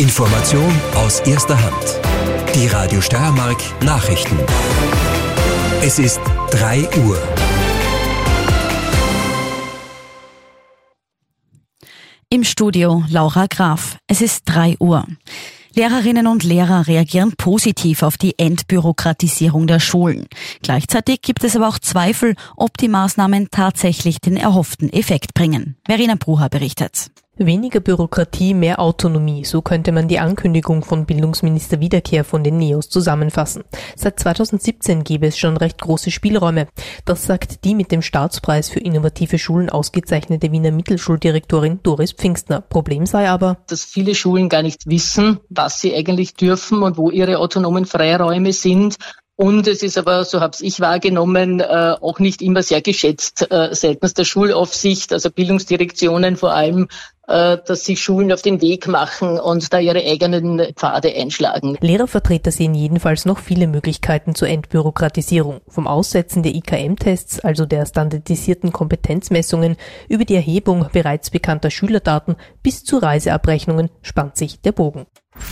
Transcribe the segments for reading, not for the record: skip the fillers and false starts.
Information aus erster Hand. Die Radio Steiermark Nachrichten. Es ist 3 Uhr. Im Studio Laura Graf. Es ist 3 Uhr. Lehrerinnen und Lehrer reagieren positiv auf die Entbürokratisierung der Schulen. Gleichzeitig gibt es aber auch Zweifel, ob die Maßnahmen tatsächlich den erhofften Effekt bringen. Verena Brucher berichtet. Weniger Bürokratie, mehr Autonomie, so könnte man die Ankündigung von Bildungsminister Wiederkehr von den NEOS zusammenfassen. Seit 2017 gäbe es schon recht große Spielräume. Das sagt die mit dem Staatspreis für innovative Schulen ausgezeichnete Wiener Mittelschuldirektorin Doris Pfingstner. Problem sei aber, dass viele Schulen gar nicht wissen, was sie eigentlich dürfen und wo ihre autonomen Freiräume sind. Und es ist aber, so habe ich wahrgenommen, auch nicht immer sehr geschätzt seitens der Schulaufsicht, also Bildungsdirektionen vor allem, dass sich Schulen auf den Weg machen und da ihre eigenen Pfade einschlagen. Lehrervertreter sehen jedenfalls noch viele Möglichkeiten zur Entbürokratisierung. Vom Aussetzen der IKM-Tests, also der standardisierten Kompetenzmessungen, über die Erhebung bereits bekannter Schülerdaten bis zu Reiseabrechnungen spannt sich der Bogen.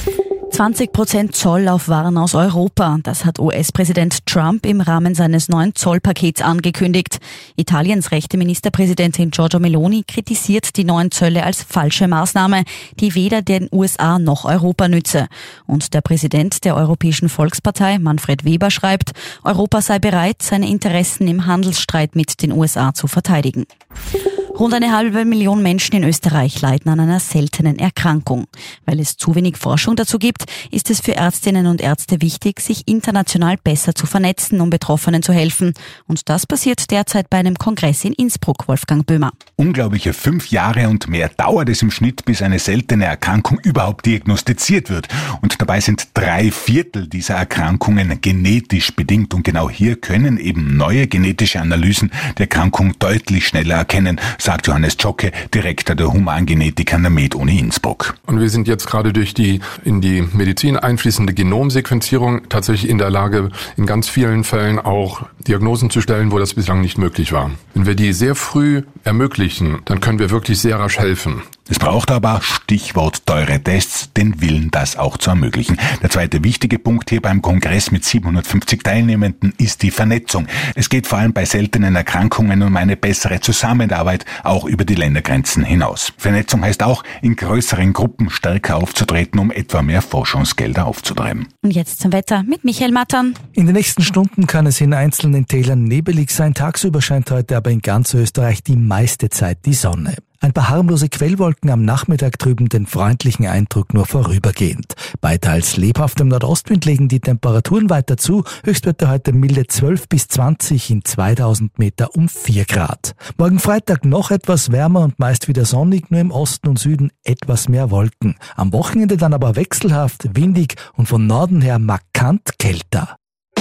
20% Zoll auf Waren aus Europa. Das hat US-Präsident Trump im Rahmen seines neuen Zollpakets angekündigt. Italiens rechte Ministerpräsidentin Giorgia Meloni kritisiert die neuen Zölle als falsche Maßnahme, die weder den USA noch Europa nütze. Und der Präsident der Europäischen Volkspartei, Manfred Weber, schreibt, Europa sei bereit, seine Interessen im Handelsstreit mit den USA zu verteidigen. Rund 1,5 Million Menschen in Österreich leiden an einer seltenen Erkrankung. Weil es zu wenig Forschung dazu gibt, ist es für Ärztinnen und Ärzte wichtig, sich international besser zu vernetzen, um Betroffenen zu helfen. Und das passiert derzeit bei einem Kongress in Innsbruck, Wolfgang Böhmer. Unglaubliche 5 Jahre und mehr dauert es im Schnitt, bis eine seltene Erkrankung überhaupt diagnostiziert wird. Und dabei sind 3/4 dieser Erkrankungen genetisch bedingt. Und genau hier können eben neue genetische Analysen die Erkrankung deutlich schneller erkennen, sagt Johannes Zschocke, Direktor der Humangenetik an der Med-Uni Innsbruck. Und wir sind jetzt gerade durch die in die Medizin einfließende Genomsequenzierung tatsächlich in der Lage, in ganz vielen Fällen auch Diagnosen zu stellen, wo das bislang nicht möglich war. Wenn wir die sehr früh ermöglichen, dann können wir wirklich sehr rasch helfen. Es braucht aber, Stichwort teure Tests, den Willen, das auch zu ermöglichen. Der zweite wichtige Punkt hier beim Kongress mit 750 Teilnehmenden ist die Vernetzung. Es geht vor allem bei seltenen Erkrankungen um eine bessere Zusammenarbeit, auch über die Ländergrenzen hinaus. Vernetzung heißt auch, in größeren Gruppen stärker aufzutreten, um etwa mehr Forschungsgelder aufzutreiben. Und jetzt zum Wetter mit Michael Mattern. In den nächsten Stunden kann es in einzelnen Tälern nebelig sein. Tagsüber scheint heute aber in ganz Österreich die meiste Zeit die Sonne. Ein paar harmlose Quellwolken am Nachmittag trüben den freundlichen Eindruck nur vorübergehend. Bei teils lebhaftem Nordostwind legen die Temperaturen weiter zu. Höchstwerte heute milde 12 bis 20, in 2000 Meter um 4 Grad. Morgen Freitag noch etwas wärmer und meist wieder sonnig, nur im Osten und Süden etwas mehr Wolken. Am Wochenende dann aber wechselhaft, windig und von Norden her markant kälter.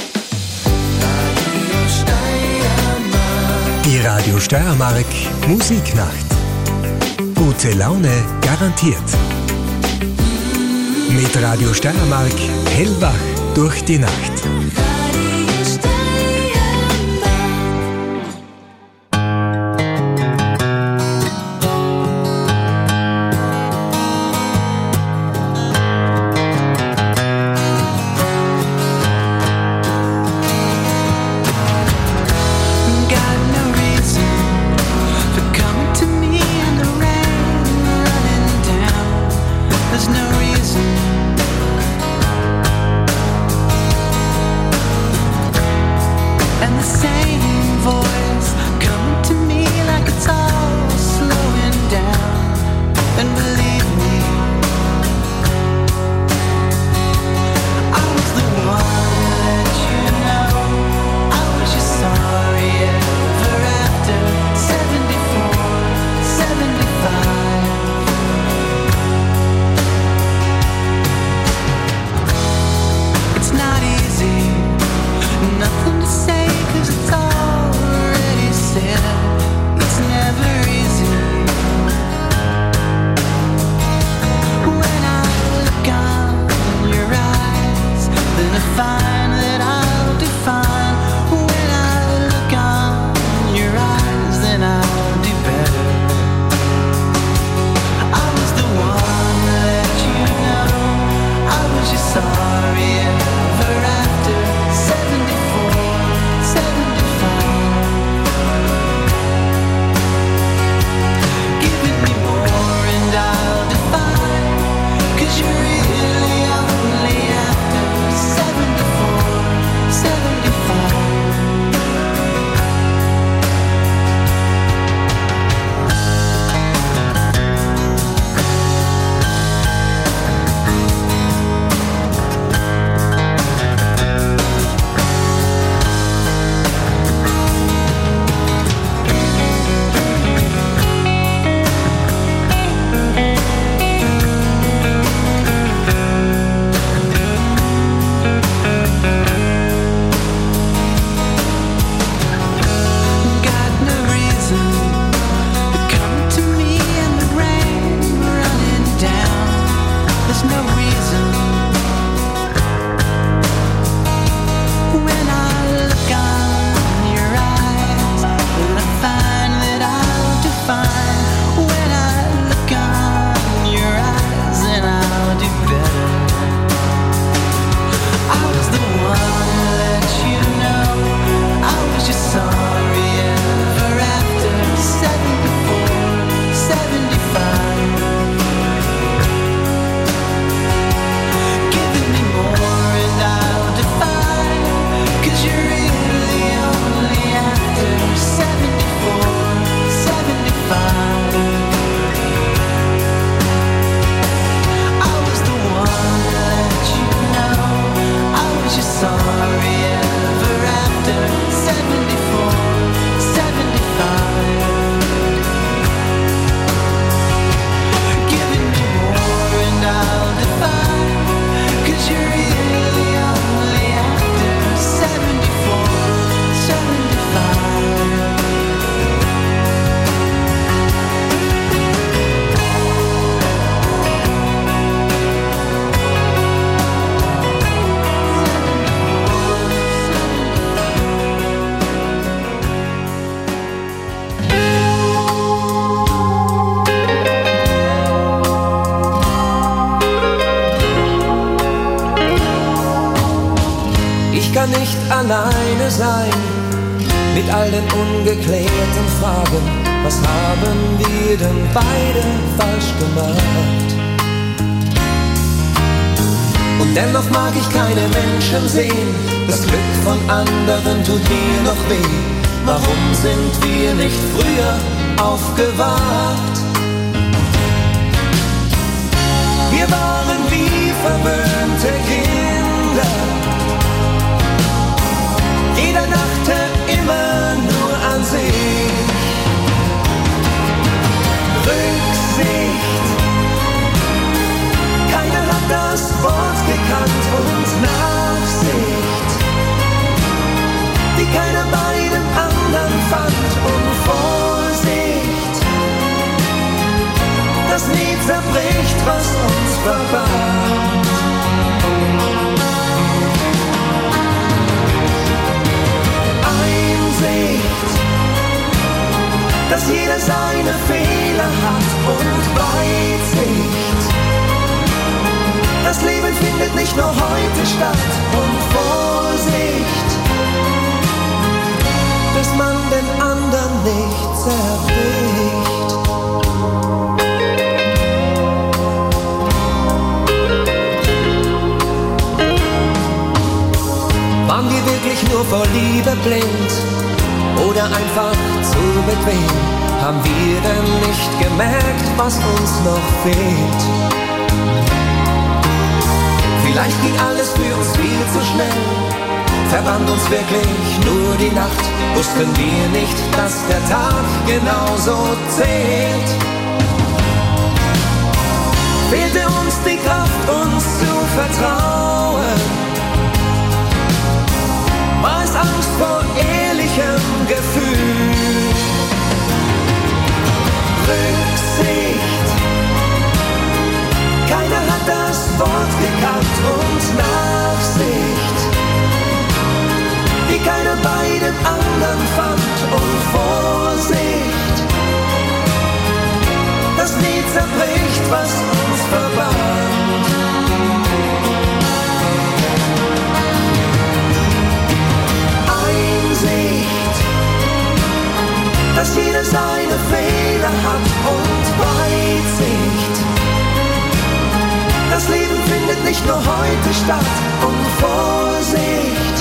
Die Radio Steiermark Musiknacht. Gute Laune garantiert. Mit Radio Steiermark hellwach durch die Nacht. Ich kann nicht alleine sein mit all den ungeklärten Fragen. Was haben wir denn beide falsch gemacht? Und dennoch mag ich keine Menschen sehen. Das Glück von anderen tut mir noch weh. Warum sind wir nicht früher aufgewacht? Wir waren wie verwöhnte Kinder. Jeder dachte immer nur an sich. Rücksicht, keiner hat das Wort gekannt. Und Nachsicht, die keiner bei dem anderen fand. Und Vorsicht, das nie zerbricht, was uns verband. Einsicht, dass jeder seine Fehler hat. Und Weitsicht, das Leben findet nicht nur heute statt. Und Vorsicht, dass man den anderen nicht zerbricht. Waren wir wirklich nur vor Liebe blind oder einfach zu bequem? Haben wir denn nicht gemerkt, was uns noch fehlt? Vielleicht ging alles für uns viel zu schnell, verband uns wirklich nur die Nacht. Wussten wir nicht, dass der Tag genauso zählt? Fehlte uns die Kraft, uns zu vertrauen? War es Angst vor ehrlichem Gefühl? Rücksicht, keiner hat das Wort gekannt. Und Nachsicht, die keiner bei dem anderen fand. Und Vorsicht, das nie zerbricht, was uns verband. Einsicht, dass jeder seine Fehler hat. Und Weitsicht, das Leben findet nicht nur heute statt. Und Vorsicht,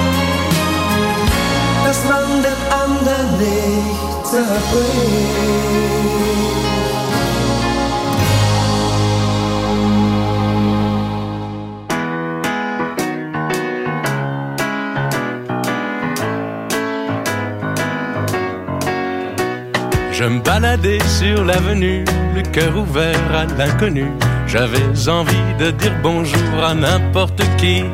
dass man den anderen nicht zerbricht. Je me baladais sur l'avenue, le cœur ouvert à l'inconnu. J'avais envie de dire bonjour à n'importe qui,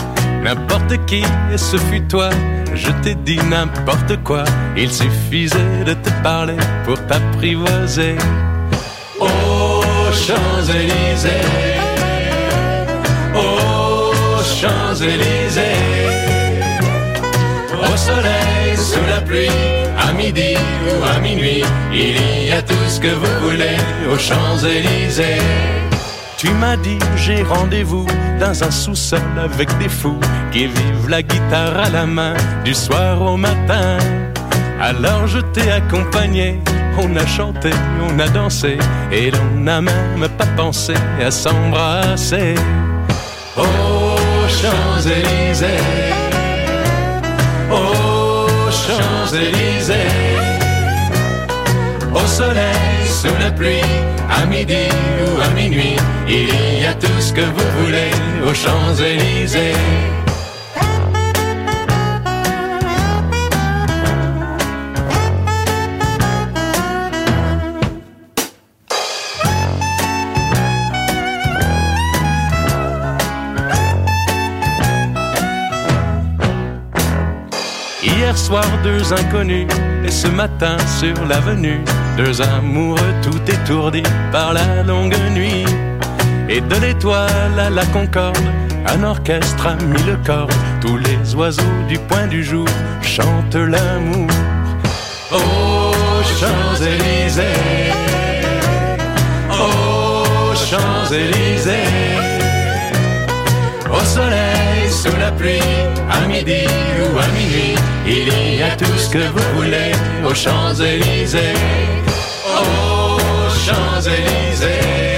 et ce fut toi. Je t'ai dit n'importe quoi, il suffisait de te parler pour t'apprivoiser. Aux Champs-Élysées, aux Champs-Élysées, au soleil, sous la pluie, à midi ou à minuit, il y a tout ce que vous voulez aux Champs-Élysées. Tu m'as dit j'ai rendez-vous dans un sous-sol avec des fous qui vivent la guitare à la main du soir au matin. Alors je t'ai accompagné, on a chanté, on a dansé et l'on n'a même pas pensé à s'embrasser. Aux Champs-Élysées, aux Champs-Élysées, au soleil, sous la pluie, à midi ou à minuit, il y a tout ce que vous voulez aux Champs-Élysées. Hier soir, deux inconnus, et ce matin sur l'avenue, deux amoureux tout étourdis par la longue nuit. Et de l'étoile à la Concorde, un orchestre a mis le corps. Tous les oiseaux du point du jour chantent l'amour. Aux Champs-Élysées, aux Champs-Élysées, au soleil, sous la pluie, à midi ou à minuit, il y a tout ce que vous voulez aux Champs-Élysées. Aux Champs-Élysées.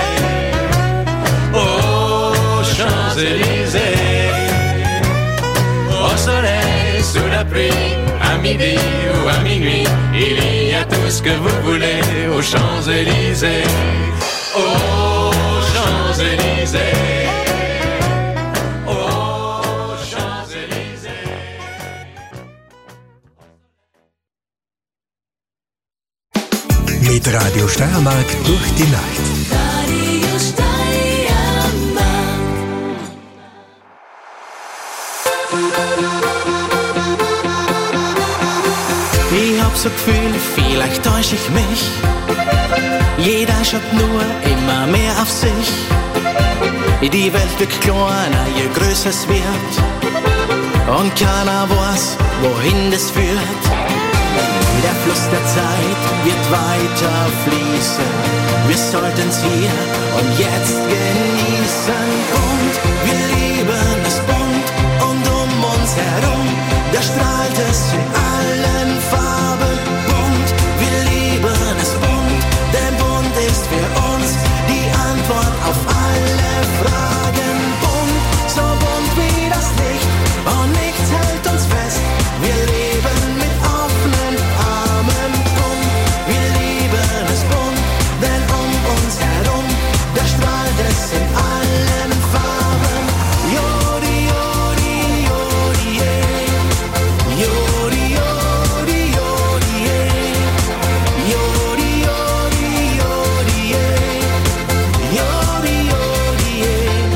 Aux Champs-Élysées. Au soleil, sous la pluie, à midi ou à minuit, il y a tout ce que vous voulez aux Champs-Élysées. Aux Champs-Élysées. Aux Champs-Élysées. Mit Radio Steiermark durch die Nacht. Radio Steiermark. Ich hab so Gefühl, vielleicht täusch ich mich. Jeder schaut nur immer mehr auf sich. Die Welt wird kleiner, je größer es wird. Und keiner weiß, wohin das führt. Der Fluss der Zeit wird weiter fließen. Wir sollten's hier und jetzt genießen. Und wir lieben es bunt und um uns herum, da strahlt es in allen Farben bunt. Wir lieben es bunt, denn bunt ist für uns die Antwort auf alle Fragen. Bunt, so bunt wie das Licht und nichts hält uns fest. Wir leben mit offenen Armen bunt. Wir lieben es bunt, denn um uns herum, da strahlt es in allen Farben. Jodi, jodi, jodi, jodi, jodi, jodi, jodi, jodi, jodi, jodi, jodi.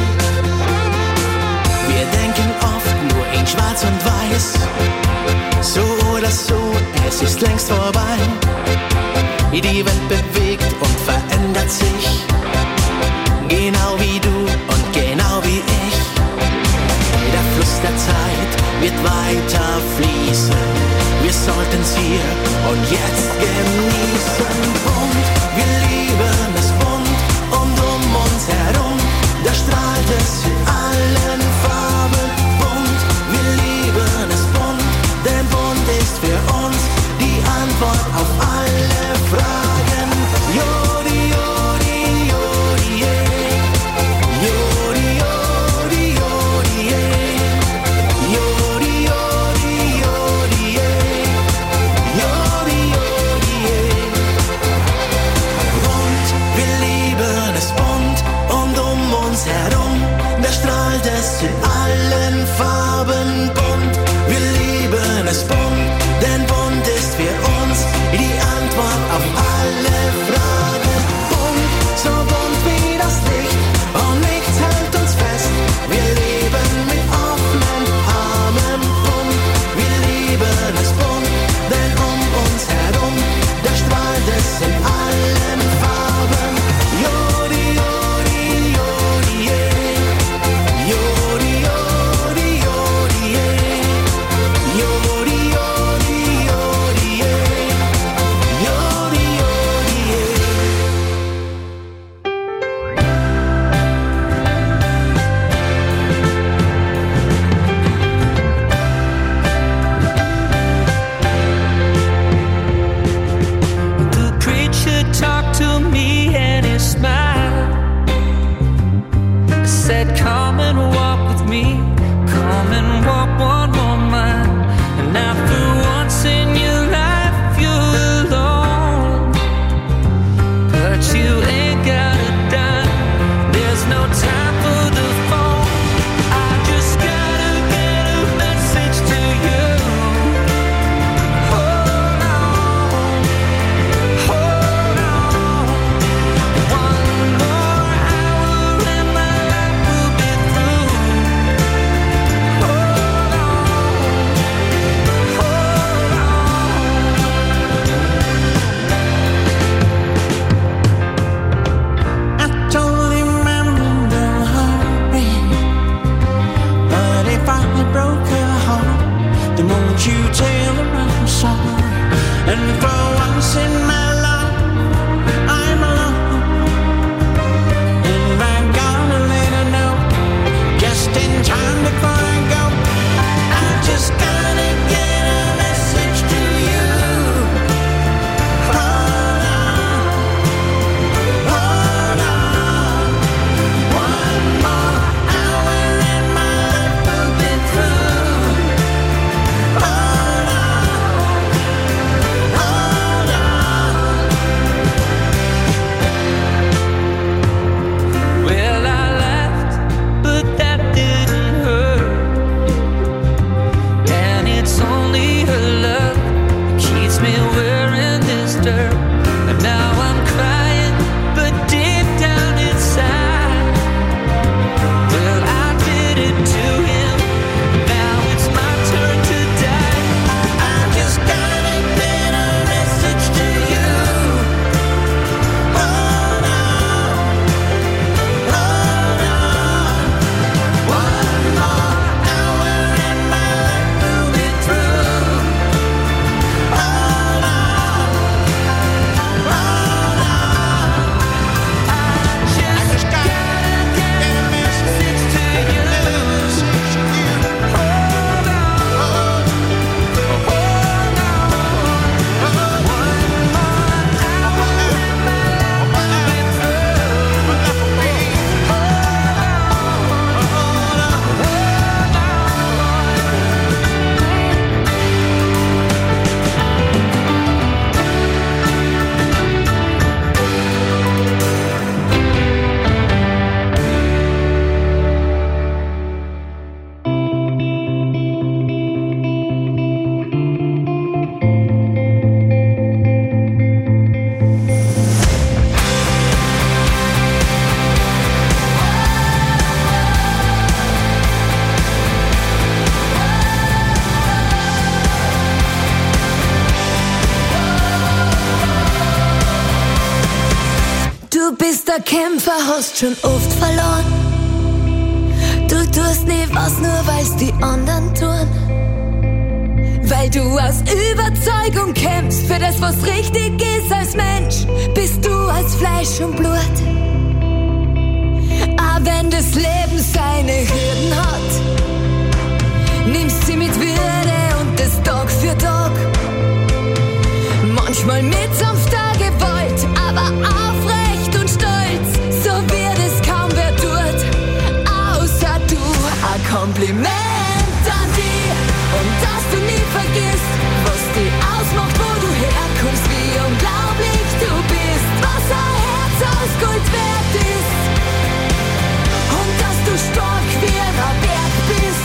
Wir denken oft nur in Schwarz und Weiß. So oder so, es ist längst vorbei. Die Welt bewegt und verändert sich. Genau wie du und genau wie ich. Der Fluss der Zeit wird weiter fließen. Wir sollten's hier und jetzt genießen. Bunt, wir lieben es bunt und um uns herum, da strahlt es in allen Farben bunt. Wir lieben es bunt, denn bunt ist für uns die Antwort auf alle Fragen. Jodi, jodi, jodi, jodi, jodi, jodi, jodi, jodi, jodi, jodi, jodi. Bunt, wir lieben es bunt und um uns herum, da strahlt es in allen Farben bunt. Wir lieben es bunt, denn bunt ist für uns die Antwort auf alle Fragen. Bunt, so bunt wie das Licht und nichts hält uns fest. Wir leben mit offenen Armen bunt. Wir lieben es bunt, denn um uns herum, da strahlt es in allen Farben. Jodi, jodi, jodi, jodi, jodi, jodi, jodi, jodi, jodi. bester Kämpfer, hast schon oft verloren. Du tust nie was, nur weil's die anderen tun. Weil du aus Überzeugung kämpfst für das, was richtig ist als Mensch, bist du als Fleisch und Blut. Aber wenn das Leben seine Hürden hat, nimmst sie mit Würde und das Tag für Tag. Manchmal mit sanfter Gewalt, aber aufrecht und stolz, so wird es kaum wer tut, außer du. Ein Kompliment an dich und dass du nie vergisst, was dich ausmacht, wo du herkommst, wie unglaublich du bist, was ein Herz aus Gold wert ist und dass du stark wie ein Berg bist.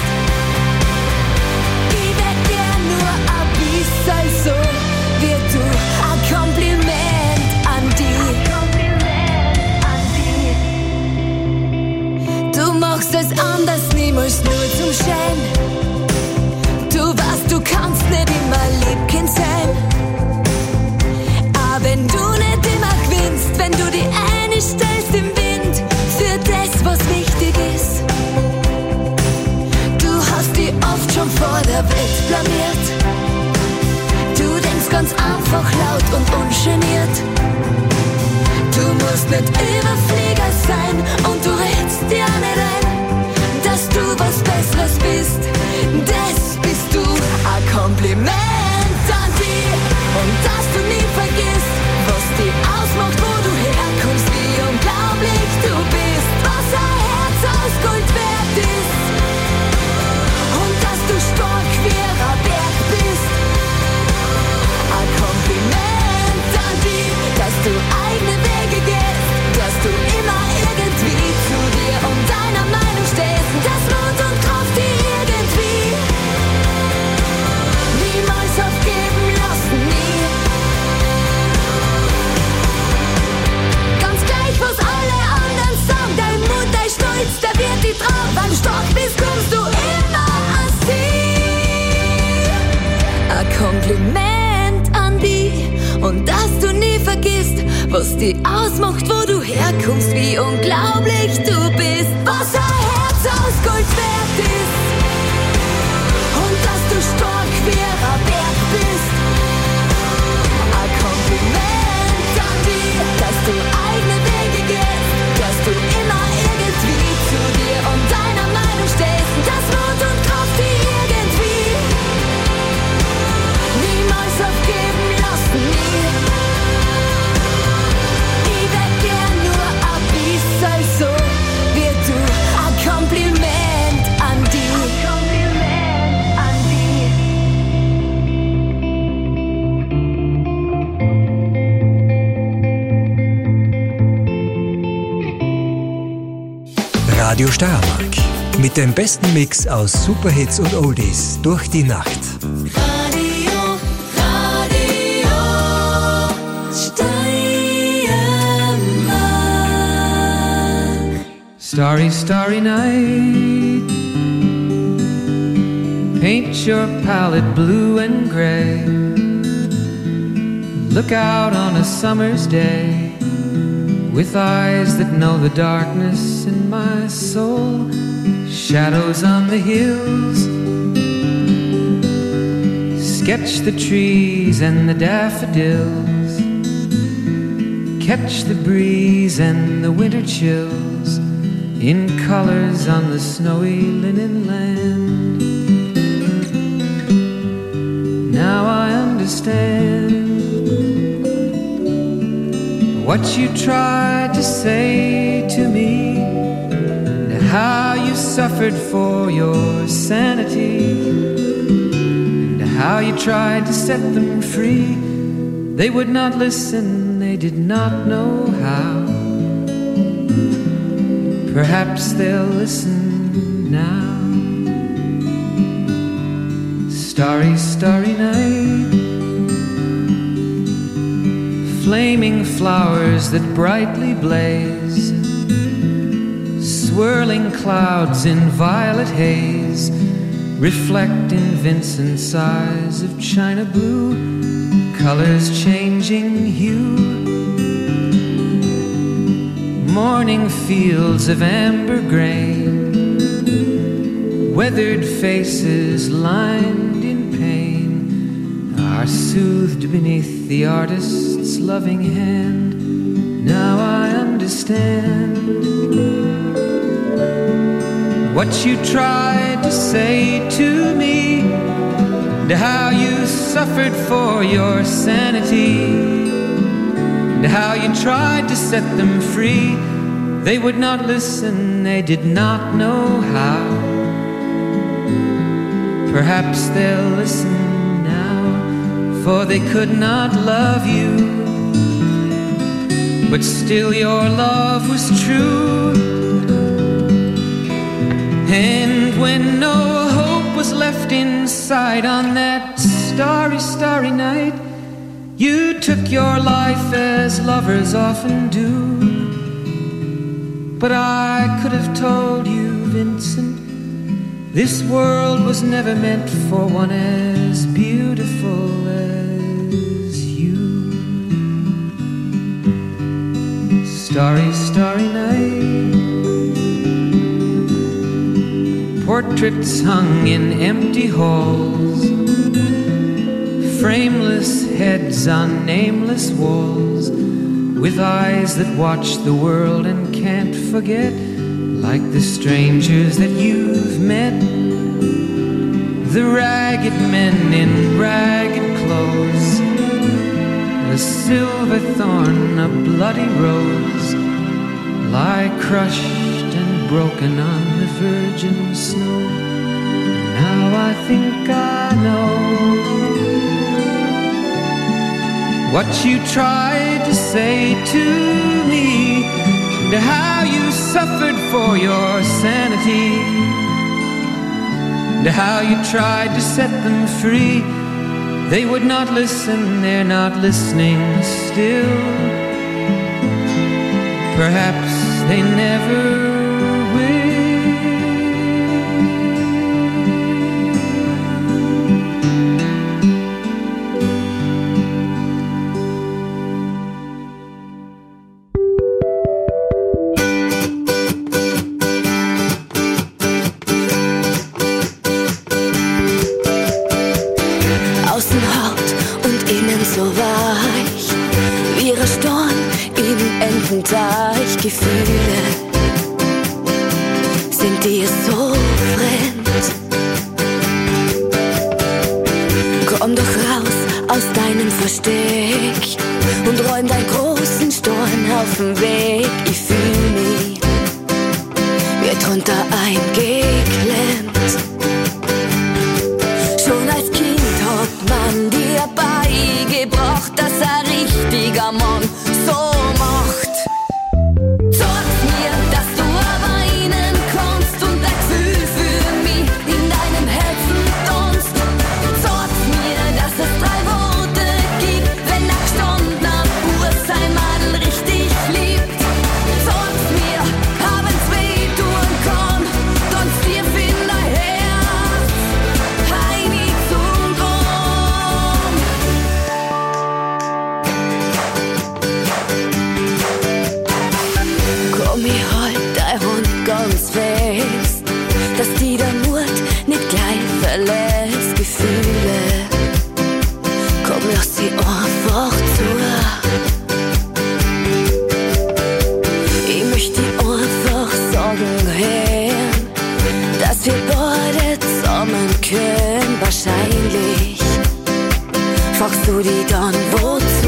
Ich wär gern nur ein bisschen so wie du. Ein Kompliment an dich. Du machst es anders, niemals nur zum Schein. Du weißt, du kannst nicht immer Liebkind sein. Aber wenn du nicht immer gewinnst, wenn du die eine stellst im Wind für das, was wichtig ist. Du hast die oft schon vor der Welt blamiert. Du denkst ganz einfach laut und ungeniert. Du musst nicht Überflieger sein und du redst dir nicht ein, dass du was Besseres bist. Das bist du. Ein Kompliment an dich und dass du nie vergisst, was dich ausmacht, wo du herkommst, wie unglaublich du bist, was ein Herz aus Gold wert ist und dass du stark wie ein Berg bist. Ein Kompliment an dich, dass du eigene Wege gehst, dass du immer irgendwie zu dir und deiner Meinung stehst, dass Mut und Kraft die irgendwie niemals aufgeben lassen, nie. Ganz gleich, was alle anderen sagen, dein Mut, dein Stolz, der wird die tragen. Wenn du stark bist, kommst du immer ans Ziel. Ein Kompliment an dich und dass du nie vergisst, was dich ausmacht, wo du herkommst, wie unglaublich du bist, was ein Herz aus Gold wert ist und dass du stark wie ein Berg bist. Ein Kompliment an dich, dass du eigene Wege gehst, dass du immer irgendwie zu dir und deiner Meinung stehst, dass Mut und Kraft die irgendwie niemals aufgeben lassen, nie. Ich wär gern nur ein bisschen so wie du. Ein Kompliment an dich. Ein Kompliment an dich. Radio Steiermark. Mit dem besten Mix aus Superhits und Oldies durch die Nacht. Starry, starry night. Paint your palette blue and gray. Look out on a summer's day with eyes that know the darkness in my soul. Shadows on the hills. Sketch the trees and the daffodils. Catch the breeze and the winter chills in colors on the snowy linen land. Now I understand what you tried to say to me, and how you suffered for your sanity, and how you tried to set them free. They would not listen, they did not know how. Perhaps they'll listen now. Starry, starry night. Flaming flowers that brightly blaze. Swirling clouds in violet haze. Reflect in Vincent's eyes of china blue. Colors changing hue. morning fields of amber grain, weathered faces lined in pain are soothed beneath the artist's loving hand. Now I understand what you tried to say to me, and how you suffered for your sanity, and how you tried to set them free. They would not listen, they did not know how. Perhaps they'll listen now, for they could not love you, but still your love was true. And when no hope was left inside on that starry, starry night, you took your life as lovers often do. But I could have told you, Vincent, this world was never meant for one as beautiful as you. Starry, starry night, portraits hung in empty halls, frameless heads on nameless walls, with eyes that watch the world and can't forget, like the strangers that you've met, the ragged men in ragged clothes, a silver thorn, a bloody rose, lie crushed and broken on the virgin snow. Now I think I know what you tried to say to me, and how you suffered for your sanity, and how you tried to set them free. They would not listen, they're not listening still. Perhaps they never Gefühle sind dir so fremd. Komm doch raus aus deinem Versteck und räum deinen großen Storn auf den Weg. Ich fühl mich wie drunter eingeklemmt. Schon als Kind hat man dir beigebracht, dass ein richtiger Mann so macht. Wahrscheinlich fragst du die dann wozu?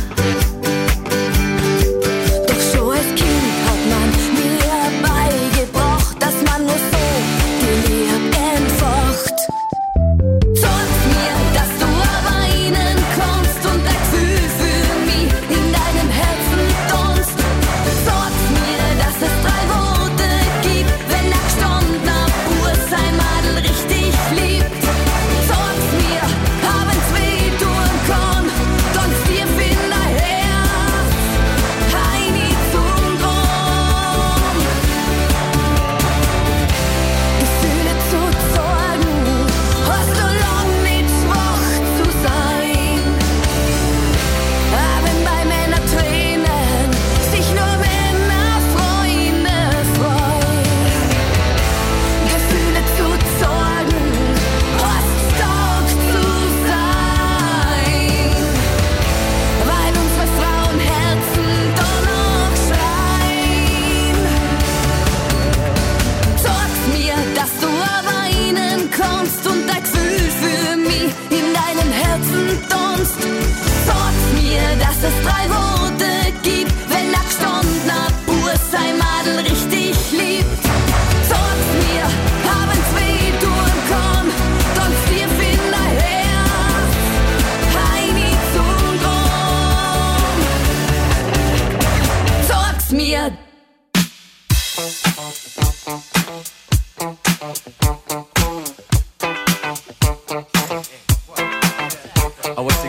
Doch schon als Kind hat man mir beigebracht, dass man nur so die Liebe entfacht. Sag mir, dass du weinen kannst und ein Gefühl für mich in deinem Herzen tanzt. Sag mir, dass es 3 Worte gibt, wenn ein gestandener Bub sein Madel richtig liebt. Sag's mir, haben's weh tun kann, kann's dir finden.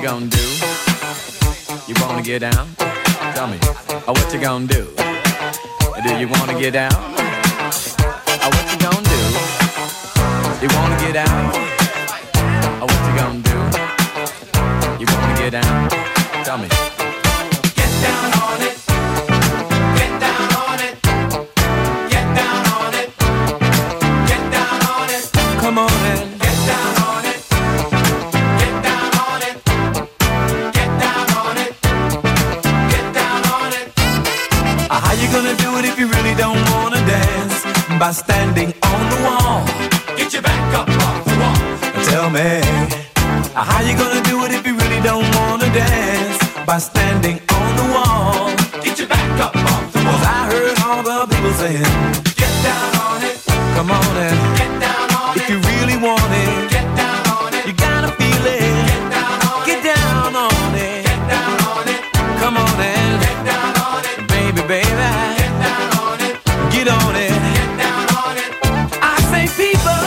you gonna do? You wanna get down? Tell me, what you gonna do? Do you wanna get down? What you gonna do? You wanna get down? What you gonna do? You wanna get down? Tell me. Get down on it. Get down on it. Get down on it. Get down on it. Come on in. Get down on it. Get down on it. Get down on it. Get down on it. How you gonna do it if you really don't wanna dance? By standing on the wall. Get your back up off the wall. Tell me, how you gonna do it if you really don't wanna dance? By standing on the wall. Get your back up off the wall. 'Cause I heard all the people saying, get down on it. Come on and get down on it. If you really want it, get down on it. You gotta feel it. Get down on it. Get down on it. Get down on it. Come on and get down on it. Baby, baby. Get down on it. Get on it. Get down on it. I say people.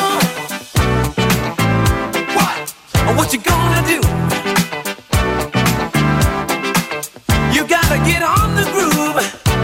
What you gonna do? You gotta get on the groove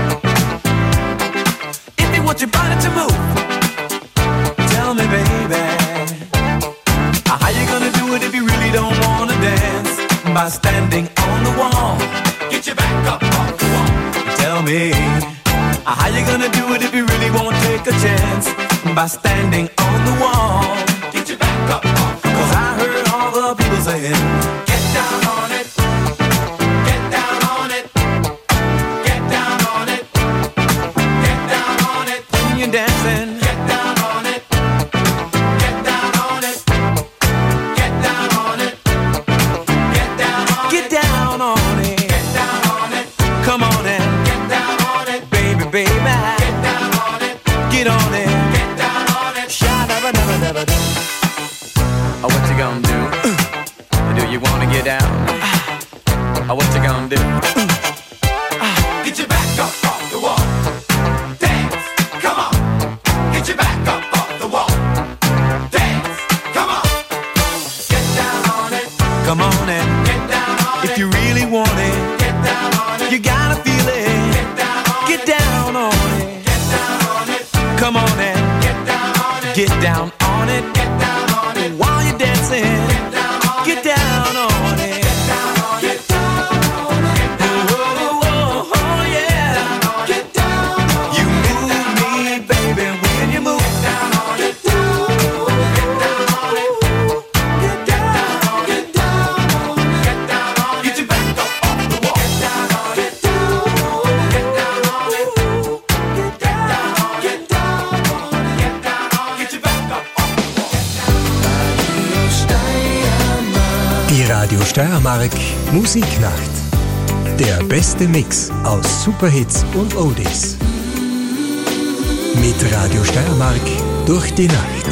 if you want your body to move. Tell me, baby, how you gonna do it if you really don't wanna dance? By standing on the wall. Get your back up off the wall. Tell me, how you gonna do it if you really won't take a chance? By standing on the wall. Get your back up off the wall. 'Cause I heard all the people saying, get down on it. Get down on it. Get down on it. Get down on it. When you're dancing, get down on it. Get down on it. Get down on it. Get down on it. Get down on it. Get down on it. Come on and get down on it. Baby, baby. Get down on it. Get on it. Get down on it. Sha-da-ba-da-ba-da-ba-da. What you gonna do? Do you wanna get down? What you gonna do? Get your back up off the wall. Dance, come on. Get your back up off the wall. Dance, come on. Get down on it. Come on and get down on it. If you really want it, get down on it. You gotta feel it. Get down on it. Get down on it. Get down on it. Come on and get down on it. Get down on it. Get down on it. While you're dancing, get down on it. Get down on it. Get down on it. Get down on it. Oh, oh, oh, yeah. Get down on it. You move me, baby, when you move. Get down on it. Get down on it. Get down on it. Get down on it. Get down on it. Get your back up off the wall. Get down on it. Get down on it. Get down on it. Get down on it. Get down on it. Get down on it. Get your back up off the wall. Die Radio Steiermark Musiknacht. Der beste Mix aus Superhits und Oldies. Mit Radio Steiermark durch die Nacht.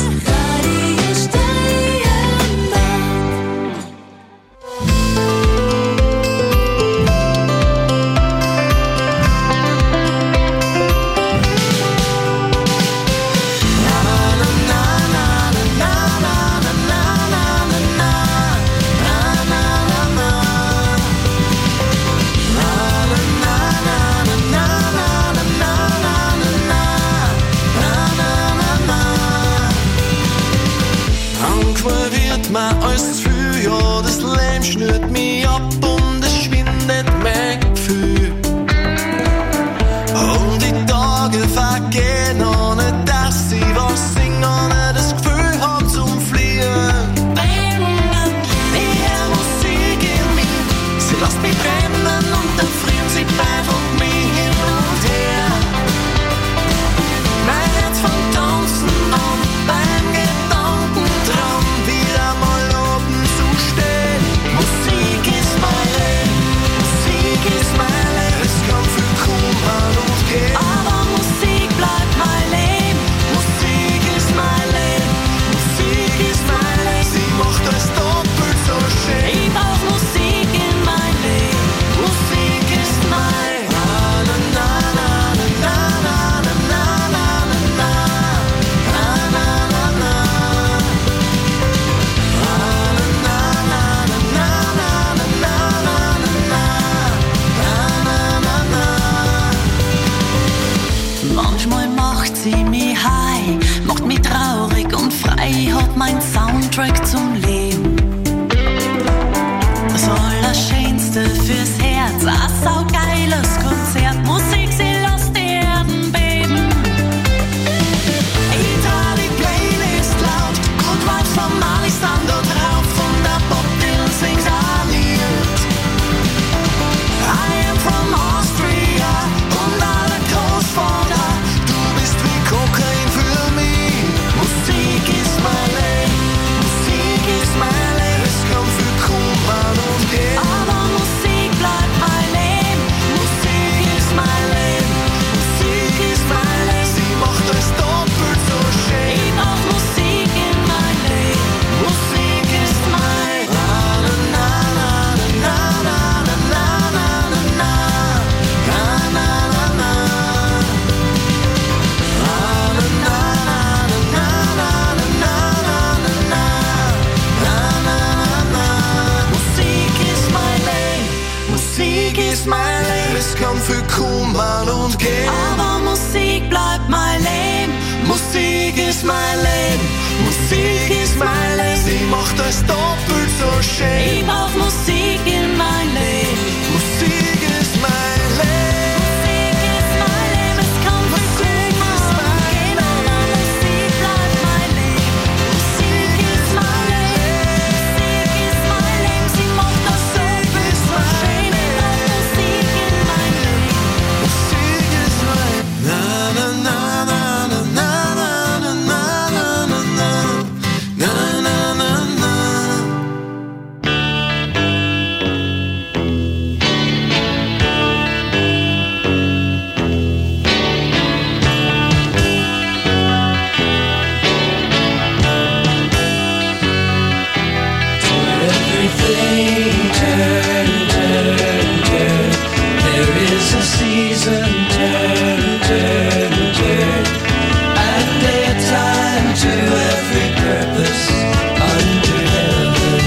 Musik ist mein ist mein Leben, es kann viel kommen und gehen. Aber Musik bleibt mein Leben. Musik ist mein Leben, Musik ist mein Leben. Sie macht es doppelt so schön. Ich brauch Musik in mein Leben. Musik ist mein Leben. Musik ist mein Leben, es kann viel kommen und gehen. Aber Musik bleibt mein Leben. Musik ist mein Leben. Musik ist mein Leben, sie macht das doppelt so schön. Ich brauch Musik in mein Leben. Musik ist mein na na na na na na na na na na na na na. Everything turn, turn, turn. There is a season, turn, turn, turn. And a time to every purpose under heaven.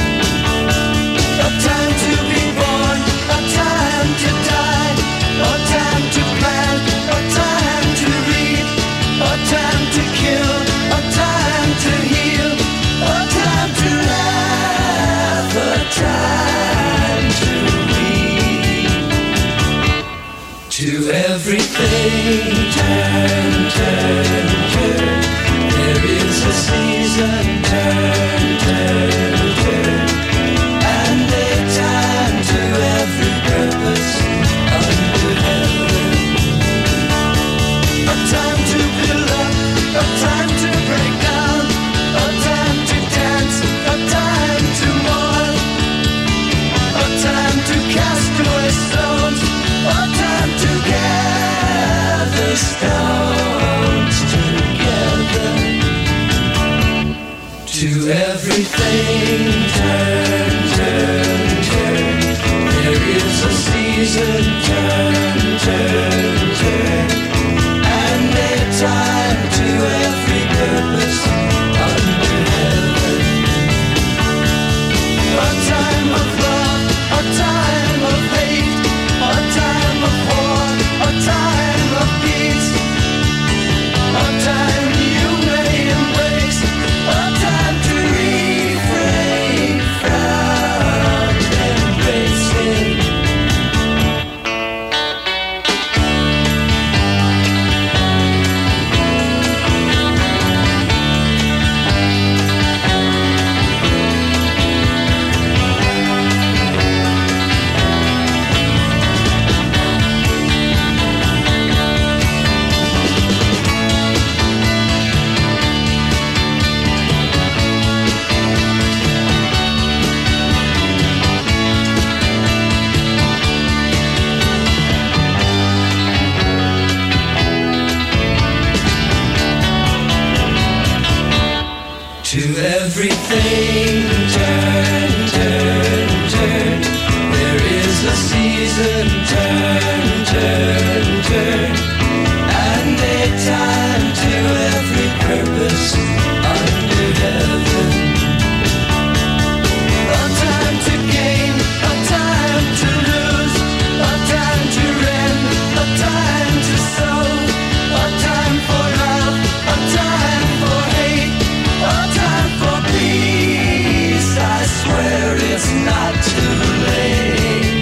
A time to be born, a time to die, a time to plant, a time to reap, a time to kill, a time to heal, a time to laugh, a time to weep. To everything turn, turn, turn. There is a season, turn, turn, turn. And a time to every purpose under heaven. A time to build up, a time to break down, a time to dance, a time to mourn, a time to cast away stones, a time to gather stones together. To everything turn, turn, turn. There is a season, turn, turn, turn. And a time to every purpose under heaven. A time of love, a time of hate, a time of war, a time of peace, a time you may embrace, a time to refrain from embracing. To everything turn, turn, turn. There is a season, turn, turn, turn. And a time to every purpose under heaven. A time to gain, a time to lose, a time to rend, a time to sow, a time for love, a time for hate, a time for peace. I swear it's not too late.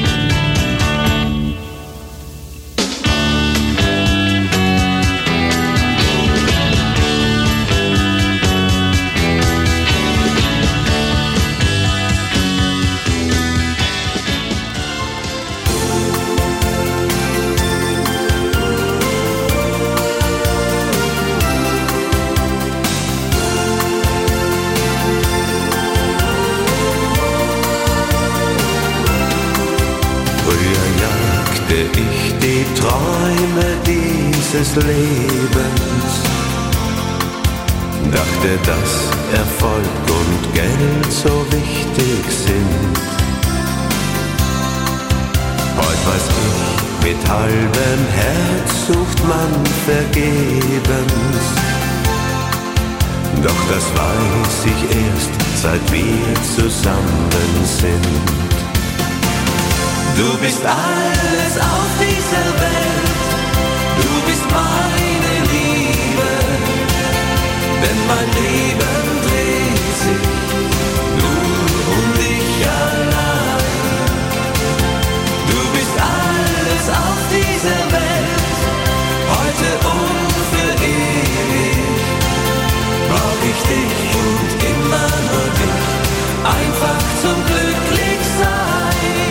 Ich die Träume dieses Lebens, dachte, dass Erfolg und Geld so wichtig sind. Heute weiß ich, mit halbem Herz sucht man vergebens. Doch das weiß ich erst, seit wir zusammen sind. Du bist alles auf dieser Welt, du bist meine Liebe, denn mein Leben dreht sich nur um dich allein. Du bist alles auf dieser Welt, heute und für ewig. Brauch ich dich und immer nur dich, einfach zum Glücklichsein.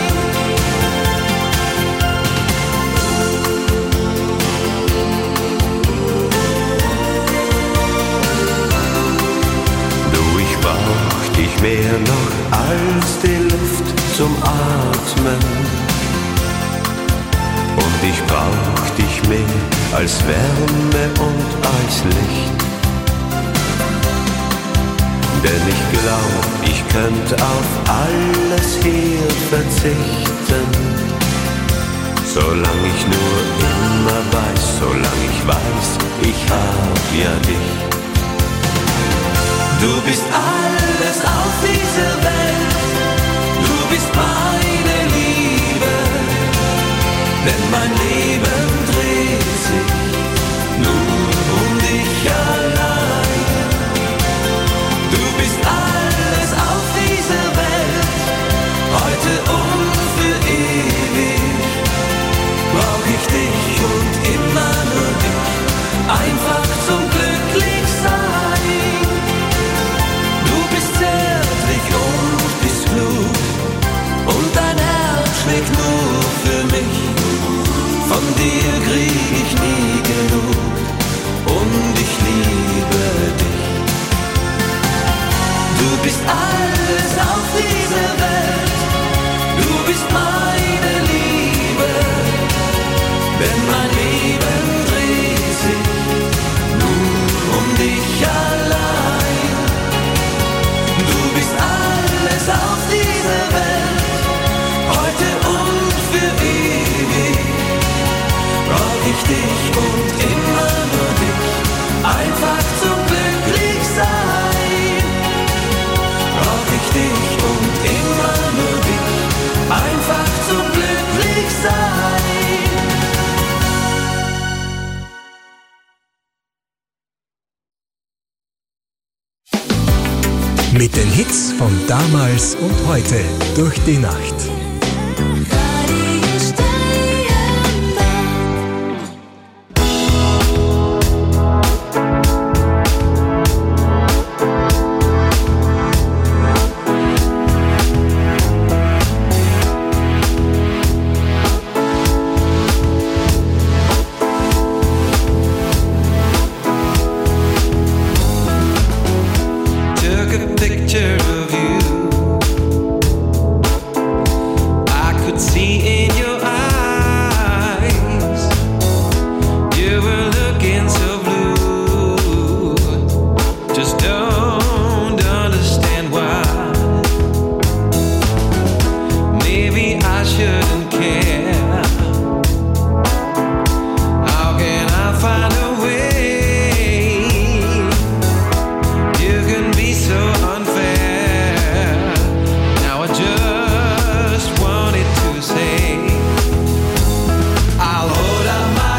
Ich mehr noch als die Luft zum Atmen und ich brauch dich mehr als Wärme und als Licht. Denn ich glaub, ich könnte auf alles hier verzichten, solange ich nur immer weiß, solange ich weiß, ich hab ja dich. Du bist alles auf dieser Welt, du bist meine Liebe, denn mein Leben dreht sich nur um dich allein. Du bist alles auf dieser Welt, heute und für ewig. Brauch ich dich und immer nur dich, einfach zum Glücklichsein. Und dein Herz schlägt nur für mich, von dir krieg ich nie genug und ich liebe dich. Du bist alles auf dieser Welt, du bist meine Liebe, denn mein Leben dreht sich nur um dich allein. Du bist alles auf dieser Welt, heute und für ewig. Brauch ich dich und immer nur dich, einfach zum Glücklichsein. Brauch ich dich und immer nur dich, einfach zum Glücklichsein. Mit den Hits von damals und heute durch die Nacht. Picture of you, I could see in your eyes, you were looking so blue, just don't understand why. Maybe I shouldn't care. How can I find a way? You can be so unfair. Now I just wanted to say, I'll hold up my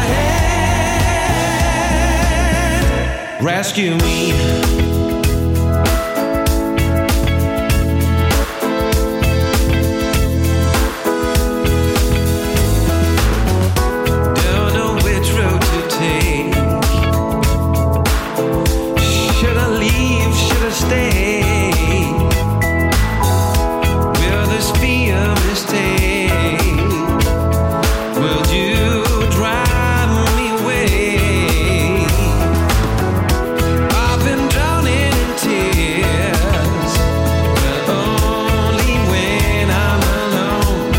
hand, rescue me. Don't know which road to take. Should I leave? Should I stay? Will this be a mistake? Will you drive me away? I've been drowning in tears, but only when I'm alone.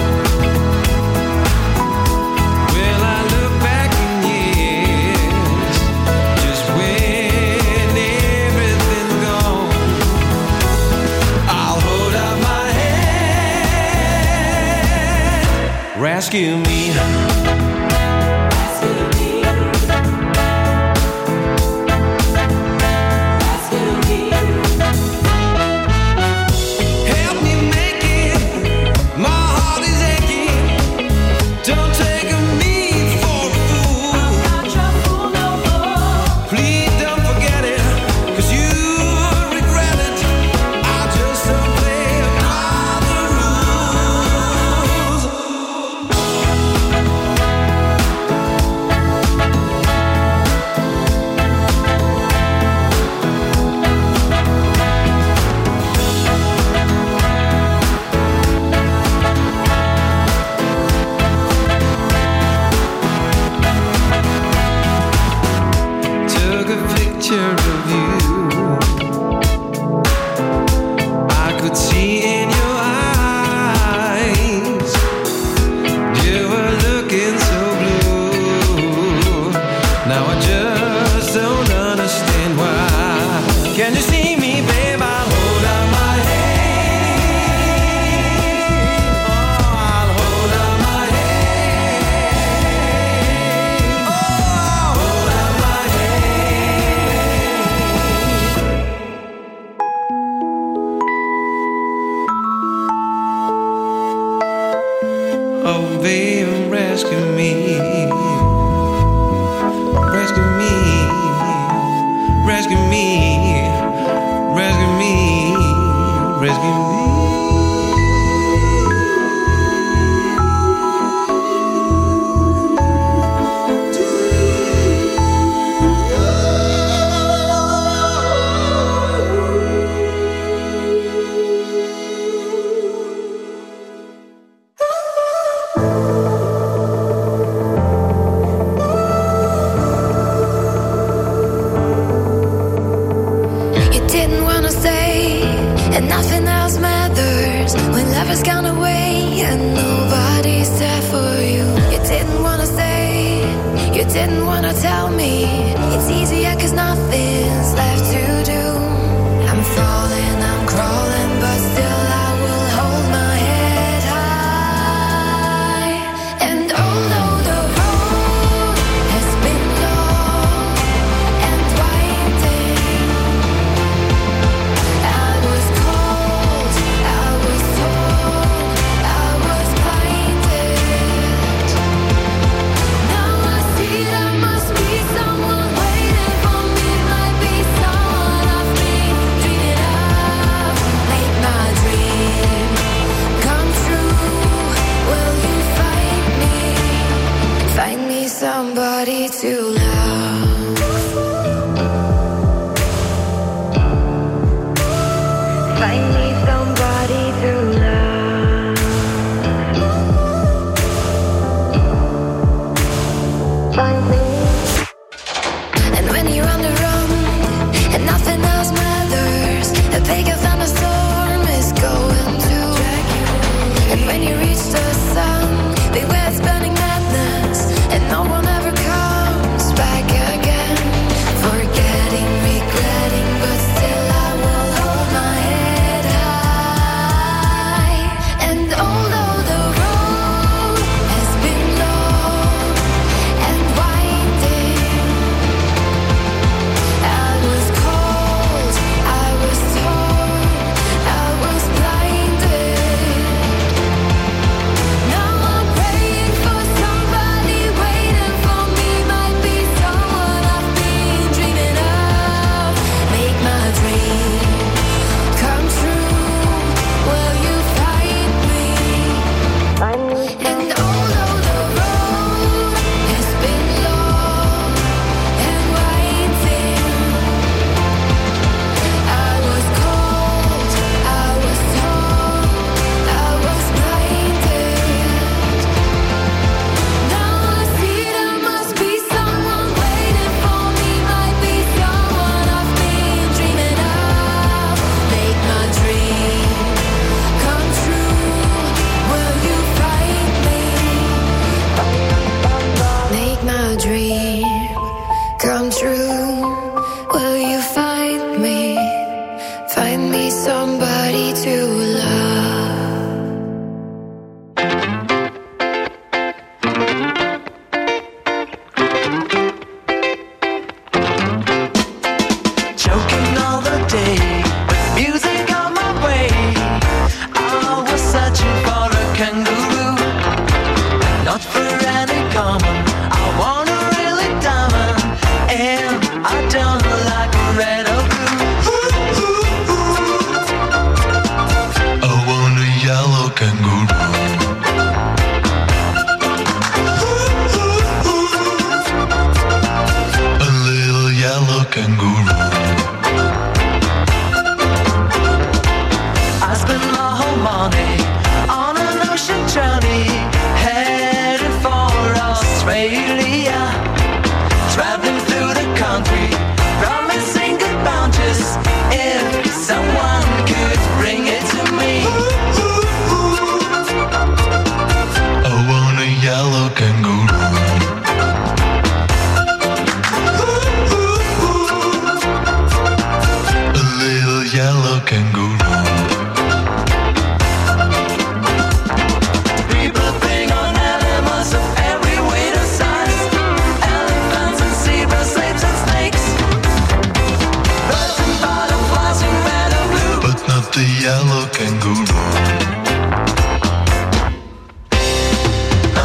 Will I look back in years, just when everything's gone? I'll hold up my hand, rescue me. Help me make it, my heart is aching. baby, rescue me. Rescue me. Rescue me. Rescue me. Rescue me. Nothing else matters when love has gone away and nobody's there for you. You didn't wanna say, you didn't wanna tell me. It's easier 'cause nothing's left to do. I'm falling, I'm crawling, but still I will hold my head high. And although the road has been long and winding, I was cold, I was torn, I was blinded. Now I see there must be someone waiting for me. Might be someone I've been dreaming of. Make my dream come true. Will you find me somebody to love? Find me somebody to love. Find me. And when you're on the run and nothing else matters, a bigger thunderstorm is going to drag you. And when you reach the sun, beware it's burning madness, and no one ever comes back again. Forgetting, regretting, but still I will hold my head high. And although the road has been long and winding, I was cold, I was torn, I was blinded. Now I'm praying for somebody waiting for me. Might be someone I've been dreaming of. Make my dream come true. Will you find me? And although the road has been long and winding, I was cold, I was torn, I was blinded. Now I see there must be someone waiting for me. Might be someone I've been dreaming of. Make my dream come true. Will you find me? Make my dream come true. Will you find me? Find me somebody to love. Choking all the day with music on my way. I was searching for a kangaroo, not for any common. I want a really diamond, and I don't like red or blue. I want a yellow kangaroo. A little yellow kangaroo. I spent my whole morning on an ocean journey, headed for Australia, traveling through the country, promising good bounties if someone could bring it to me. I want a yellow kangaroo. A little yellow kangaroo. People bring on animals of every weight and size, elephants and zebras, apes and snakes, birds and butterflies in red or blue, but not the yellow kangaroo.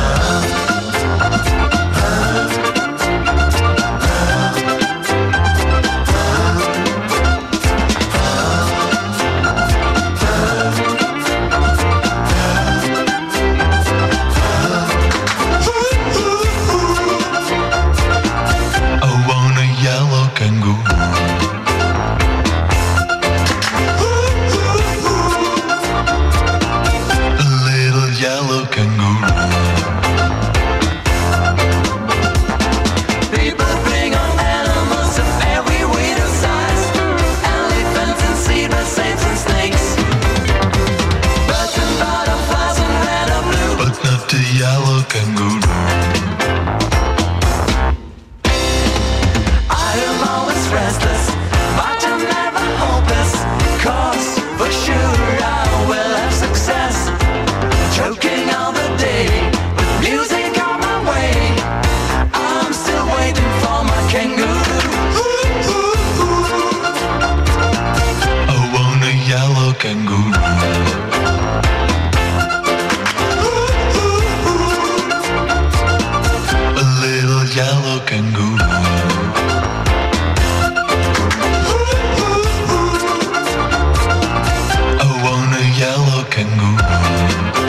yellow kangaroo.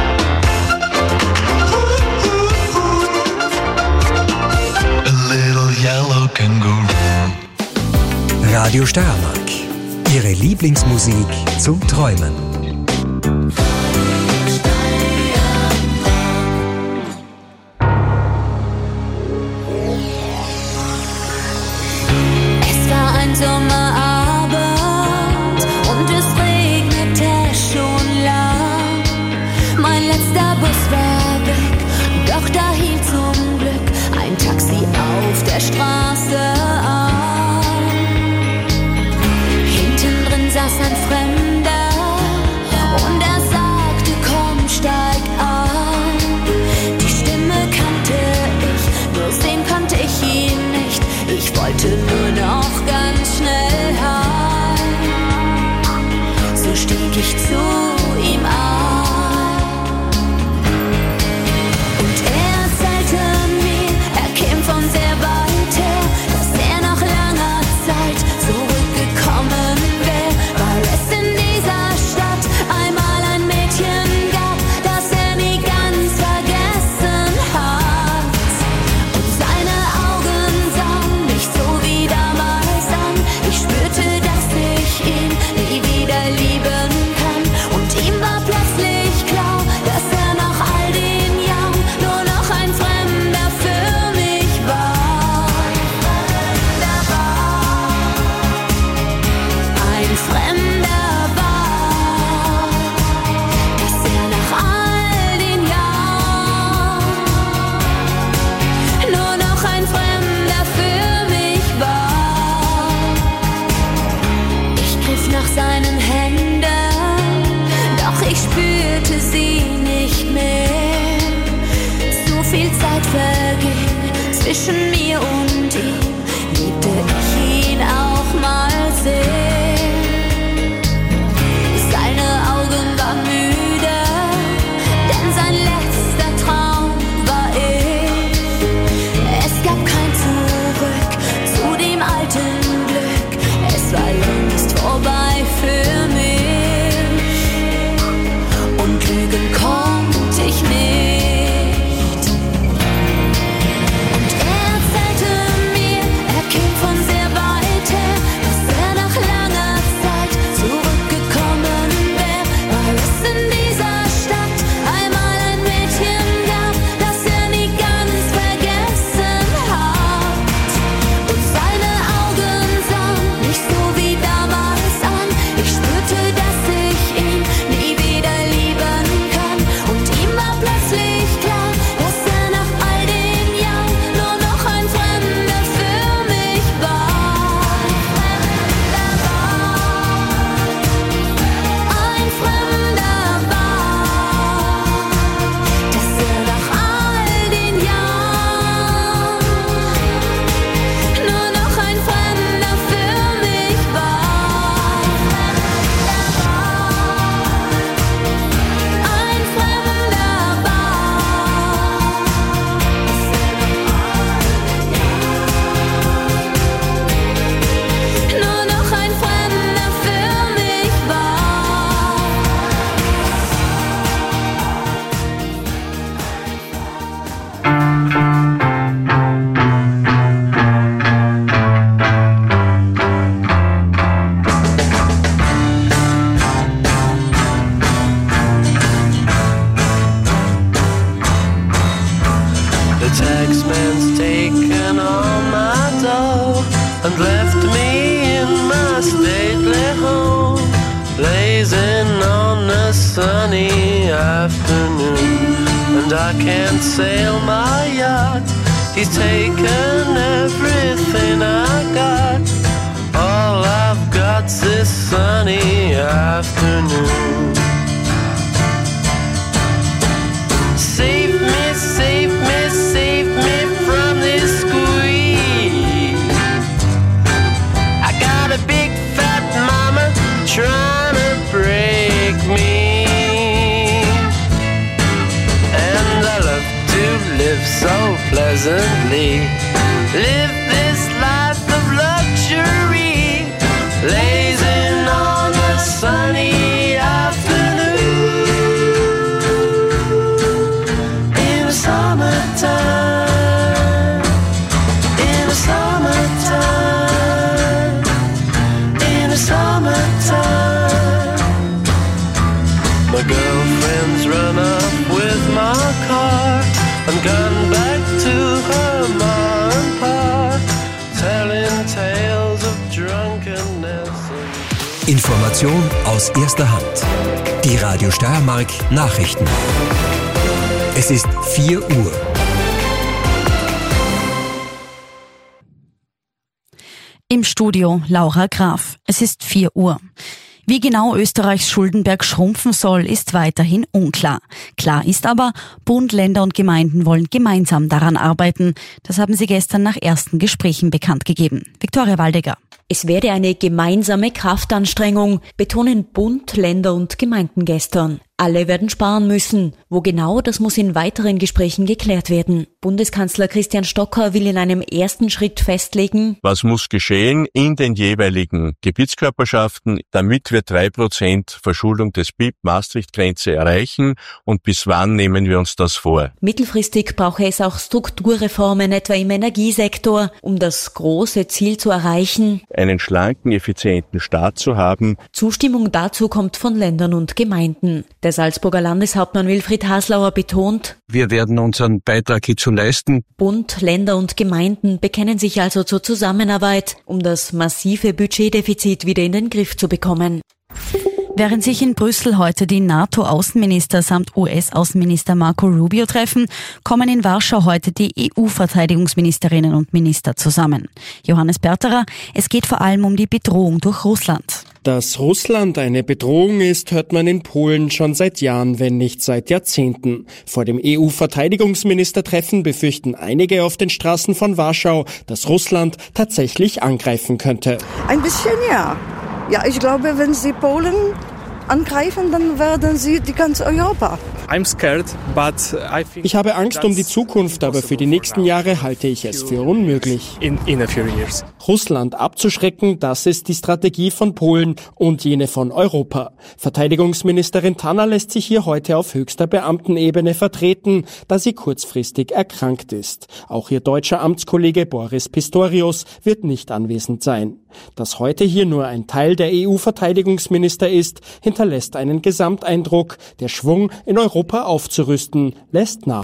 A little yellow kangaroo. Radio Steiermark. Ihre Lieblingsmusik zum Träumen. Es war ein Sommerabend und es regnete schon lang. Mein letzter Bus war weg, doch da hielt zum Glück ein Taxi auf der Straße an. Hinten drin saß ein Fremder und er sagte, komm, steig ein. Die Stimme kannte ich, nur sehen konnte ich ihn nicht. Ich wollte nur noch ganz schnell heim. So stieg ich zu ihm ein. Und er erzählte mir, er käme von sehr weit her, dass er nach langer Zeit zurückgekommen wäre, weil es in dieser Stadt einmal ein Mädchen gab, das er nie ganz vergessen hat. Und seine Augen sahen mich so wie damals an. Ich spürte, dass ich ihn nie wieder lieben kann. Und ihm war plötzlich klar, dass er nach all den Jahren nur noch ein Fremder für mich war. Ein Fremder war, dass er nach all den Jahren nur noch ein Fremder für mich war. Ich griff nach seinen Händen, doch ich spürte sie nicht mehr. So viel Zeit verging zwischen mir und ihm, liebte ich ihn auch mal sehr. Seine Augen waren müde, denn sein letzter Traum war ich. Es gab kein Zurück zu dem alten Glück, es war längst vorbei für mich. Und lügen konnte ich nicht. Und er erzählte mir, er käme von sehr weit her, dass er nach langer Zeit zurückgekommen wäre, weil es in dieser Stadt einmal ein Mädchen gab, das er nie ganz vergessen hat. Und seine Augen sahen mich so wie damals an. Ich spürte, dass ich ihn nie wieder lieben kann. Und ihm war plötzlich klar, dass er nach all den Jahren nur noch ein Fremder für mich war. Ein Fremder war, dass er nach all den Jahren nur noch ein Fremder für mich war. Ein Fremder war, nur noch ein Fremder für mich war. The taxman's taken all my dough and left me in my stately home, blazing on a sunny afternoon. And I can't sail my yacht, he's taken everything I got. All I've got's this sunny afternoon. Save me, save me, save me from this squeeze. I got a big fat mama trying to break me, and I love to live so pleasantly. Live this life of luxury, blazing on a sunny afternoon. my girlfriend's run off with my car and gone back to her ma and pa, telling tales of drunkenness. Information aus erster Hand. Die Radio Steiermark Nachrichten. Es ist 4 Uhr. Im Studio Laura Graf. Es ist 4 Uhr. Wie genau Österreichs Schuldenberg schrumpfen soll, ist weiterhin unklar. Klar ist aber, Bund, Länder und Gemeinden wollen gemeinsam daran arbeiten. Das haben sie gestern nach ersten Gesprächen bekannt gegeben. Viktoria Waldegger. Es werde eine gemeinsame Kraftanstrengung, betonen Bund, Länder und Gemeinden gestern. Alle werden sparen müssen. Wo genau, das muss in weiteren Gesprächen geklärt werden. Bundeskanzler Christian Stocker will in einem ersten Schritt festlegen, was muss geschehen in den jeweiligen Gebietskörperschaften, damit wir 3% Verschuldung des BIP-Maastricht-Grenze erreichen und bis wann nehmen wir uns das vor. Mittelfristig brauche es auch Strukturreformen, etwa im Energiesektor, um das große Ziel zu erreichen, einen schlanken, effizienten Staat zu haben. Zustimmung dazu kommt von Ländern und Gemeinden. Der Salzburger Landeshauptmann Wilfried Haslauer betont, wir werden unseren Beitrag hierzu leisten. Bund, Länder und Gemeinden bekennen sich also zur Zusammenarbeit, um das massive Budgetdefizit wieder in den Griff zu bekommen. Während sich in Brüssel heute die NATO-Außenminister samt US-Außenminister Marco Rubio treffen, kommen in Warschau heute die EU-Verteidigungsministerinnen und Minister zusammen. Johannes Berterer, es geht vor allem um die Bedrohung durch Russland. Dass Russland eine Bedrohung ist, hört man in Polen schon seit Jahren, wenn nicht seit Jahrzehnten. Vor dem EU-Verteidigungsministertreffen befürchten einige auf den Straßen von Warschau, dass Russland tatsächlich angreifen könnte. Ein bisschen ja. Ja, ich glaube, wenn sie Polen angreifen, dann werden sie die ganze Europa. Ich habe Angst um die Zukunft, aber für die nächsten Jahre halte ich es für unmöglich. Russland abzuschrecken, das ist die Strategie von Polen und jene von Europa. Verteidigungsministerin Tanner lässt sich hier heute auf höchster Beamtenebene vertreten, da sie kurzfristig erkrankt ist. Auch ihr deutscher Amtskollege Boris Pistorius wird nicht anwesend sein. Dass heute hier nur ein Teil der EU-Verteidigungsminister ist, hinterlässt einen Gesamteindruck. Der Schwung, in Europa aufzurüsten, lässt nach.